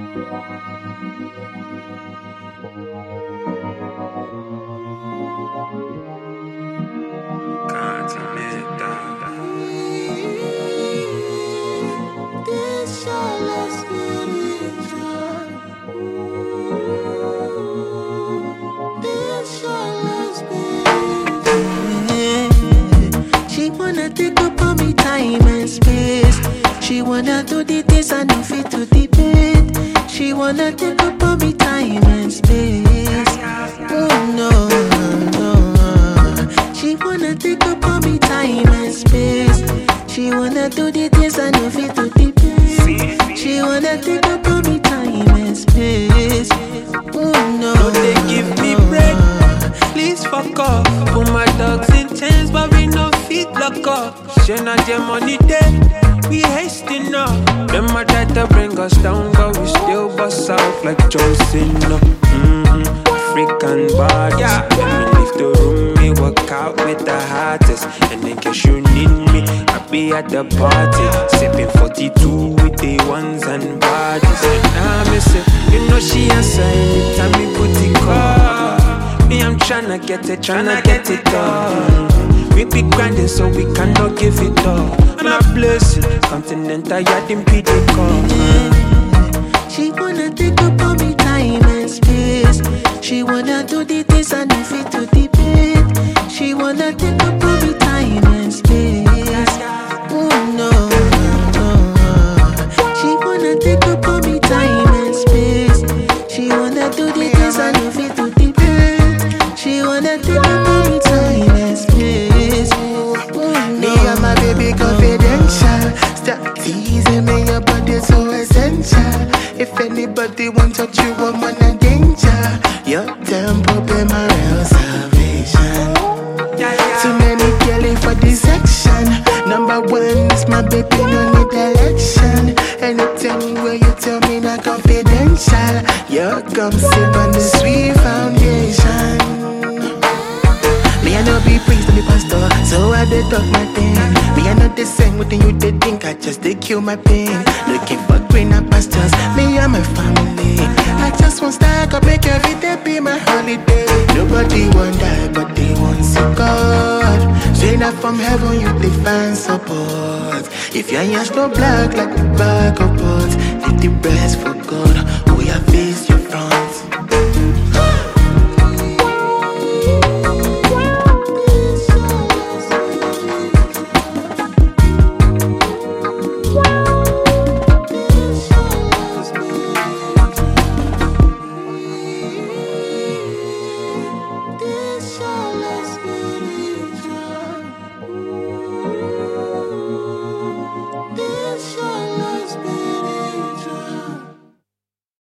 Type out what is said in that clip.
She wanna take up all me time and space. She wanna do the things I know fit to debate. She wanna take up all me time and space. Oh no, no. She wanna take up all me time and space. She wanna do the things I know fit to debate. She wanna take up all me time and space. Oh no, don't they give me bread? Please fuck off. Put my dogs in chains, but we no feet lock up. She not your money dead, we hasting up. Them a try to bring us down, but we still bust out like John Cena. African bodies, let me leave the room, me work out with the hottest. And in case you need me, I'll be at the party, sipping 42 with the ones and bodies. And I miss it, you know she answer anytime me put it call. Me, I'm tryna get it done. We be grinding so we cannot give it up. And I bless you, Continental yacht in PD She wanna take up all me time and space. She wanna do the things I know fit to debate. She wanna take up all me time and space. Oh no, no. She wanna take up all me time and space. She wanna do the things I know fit to debate. She wanna take up all me time and space. Me and my baby confidential. Stop teasing me, your body's so essential. If anybody wants to touch you, I'm on a danger. Your tempo be my real salvation. Too many girls for this section. Number one is my baby, no need election. Anything where you tell me not confidential. You come sit on the sweet foundation. Me I know be priest and be pastor, so I did talk my thing. Me I know the same with you they think I just they kill my pain. Looking for greener pastures, me and my family. I just want stack up, make every day be my holiday. Nobody want die, but they want see God. Straight up from heaven, you define support. If your hands no black like the back of pots, leave the rest for God. We are face